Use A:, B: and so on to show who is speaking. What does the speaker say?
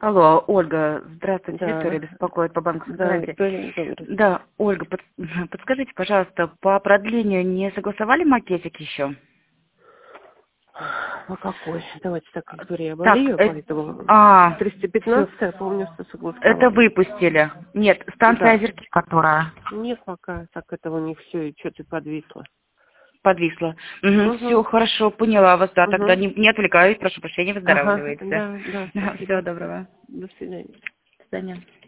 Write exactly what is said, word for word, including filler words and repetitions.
A: Алло, Ольга, здравствуйте,
B: Да.
A: Виктория беспокоит по банковской
B: Да,
A: гарантии.
B: Виктория, добрый.
A: Да, Ольга, под- подскажите, пожалуйста, по продлению не согласовали макетик еще?
B: А какой? Давайте так, Виктория, я
A: Так,
B: болею,
A: э,
B: поэтому
A: а,
B: триста
A: всё,
B: пятнадцать, я помню, что
A: это
B: согласовали.
A: выпустили. Нет, станция
B: Да.
A: Озерки, которая
B: Нет пока, так этого не все, и что-то подвисло.
A: подвисла. Угу, все,
B: Угу.
A: хорошо, поняла вас, да, тогда
B: Угу.
A: не, не отвлекаюсь, прошу прощения,
B: Ага,
A: выздоравливайте.
B: да, да,
A: Всего
B: спасибо.
A: доброго.
B: До свидания.
A: До свидания.